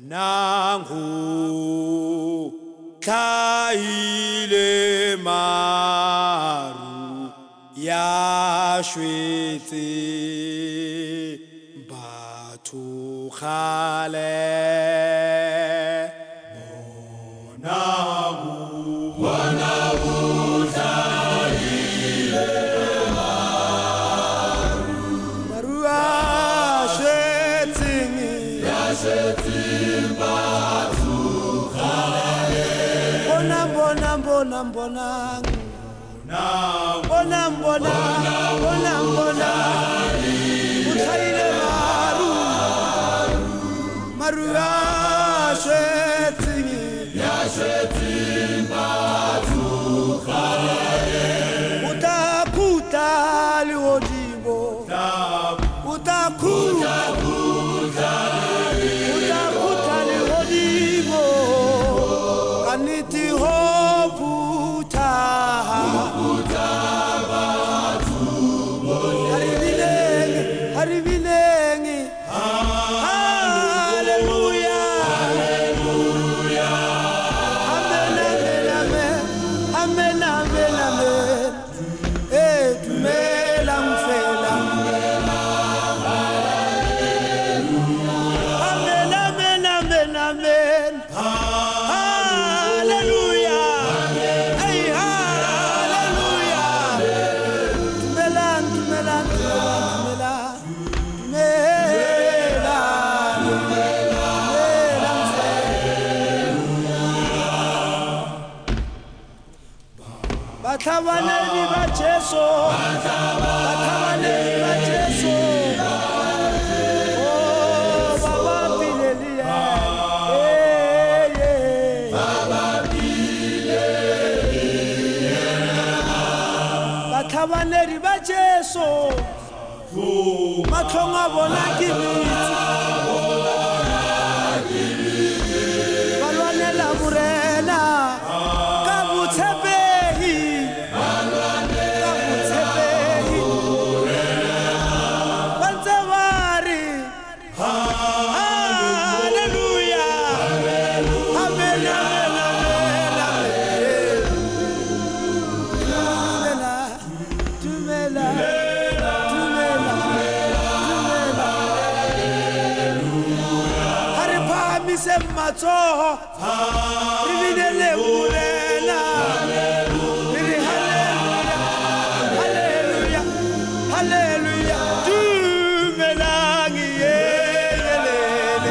nangu kaile maru ya shwetse batho khale bona buthaile maru ya shwetseng batho khale bona buthaile maru ya shwetseng batho khale utakuta lehodimo utakuta lehodimo kaniti hoputa haribilenge hallelujah amen dumela mfela amen hallelujah hey hallelujah dumela Bathabaneli ba Jesu oh baba bilelia Bathabaneli ba Jesu matlonga bona ke balwanela burena ka botshepehi Matsoho rivinele murena hallelujah dumelangi yelele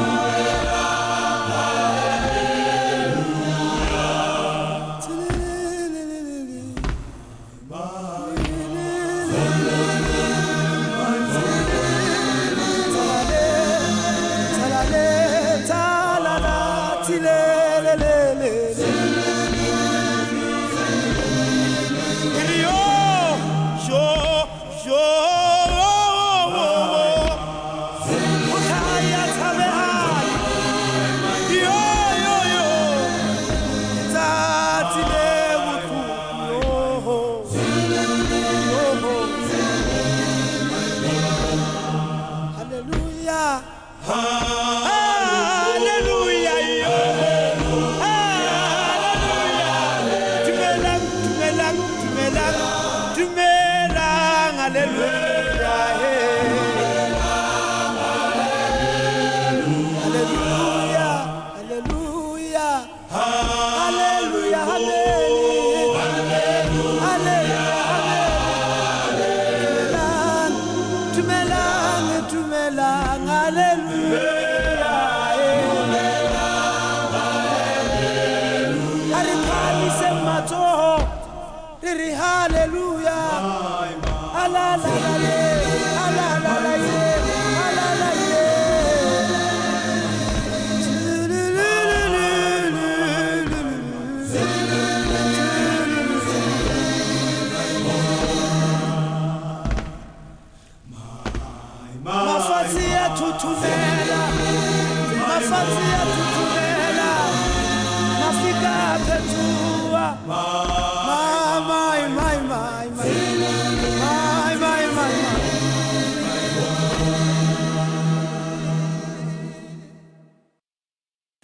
Mafika petua